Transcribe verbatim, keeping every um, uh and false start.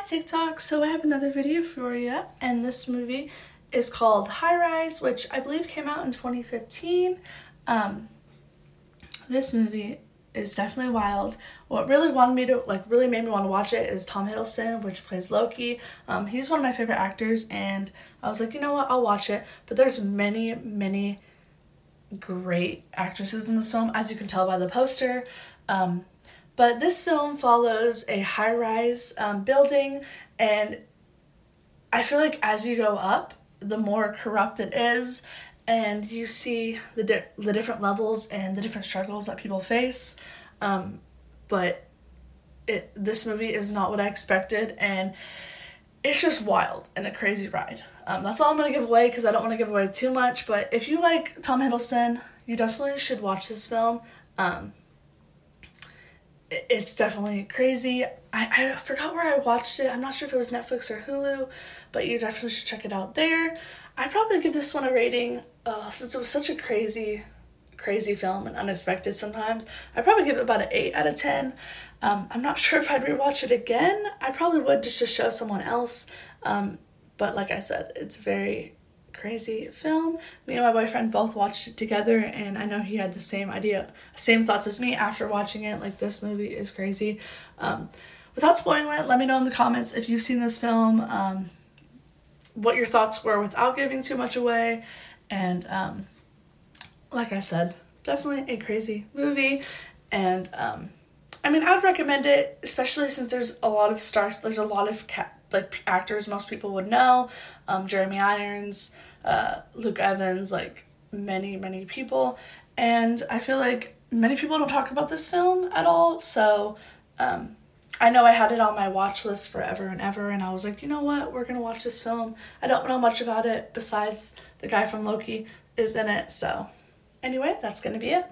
Hi TikTok, so I have another video for you, and this movie is called High Rise, which I believe came out in twenty fifteen. Um, this movie is definitely wild. What really wanted me to, like, really made me want to watch it is Tom Hiddleston, which plays Loki. Um, he's one of my favorite actors, and I was like, you know what, I'll watch it. But there's many, many great actresses in this film, as you can tell by the poster. Um, But this film follows a high-rise um, building, and I feel like as you go up, the more corrupt it is, and you see the di- the different levels and the different struggles that people face. Um, but it this movie is not what I expected, and it's just wild and a crazy ride. Um, that's all I'm gonna give away because I don't want to give away too much. But if you like Tom Hiddleston, you definitely should watch this film. Um, It's definitely crazy. I, I forgot where I watched it. I'm not sure if it was Netflix or Hulu, but you definitely should check it out there. I'd probably give this one a rating, uh, since it was such a crazy, crazy film and unexpected sometimes. I'd probably give it about an eight out of ten. Um, I'm not sure if I'd rewatch it again. I probably would just to show someone else. Um, but like I said, it's very crazy film. Me and my boyfriend both watched it together, and I know he had the same idea, same thoughts as me after watching it. Like, this movie is crazy. Um, without spoiling it, let me know in the comments if you've seen this film, um, what your thoughts were without giving too much away. And um, like I said, definitely a crazy movie. And um, I mean, I would recommend it, especially since there's a lot of stars. There's a lot of ca- like actors most people would know. Um, Jeremy Irons, uh, Luke Evans, like many, many people. And I feel like many people don't talk about this film at all. So um, I know I had it on my watch list forever and ever. And I was like, you know what? We're going to watch this film. I don't know much about it besides the guy from Loki is in it. So anyway, that's going to be it.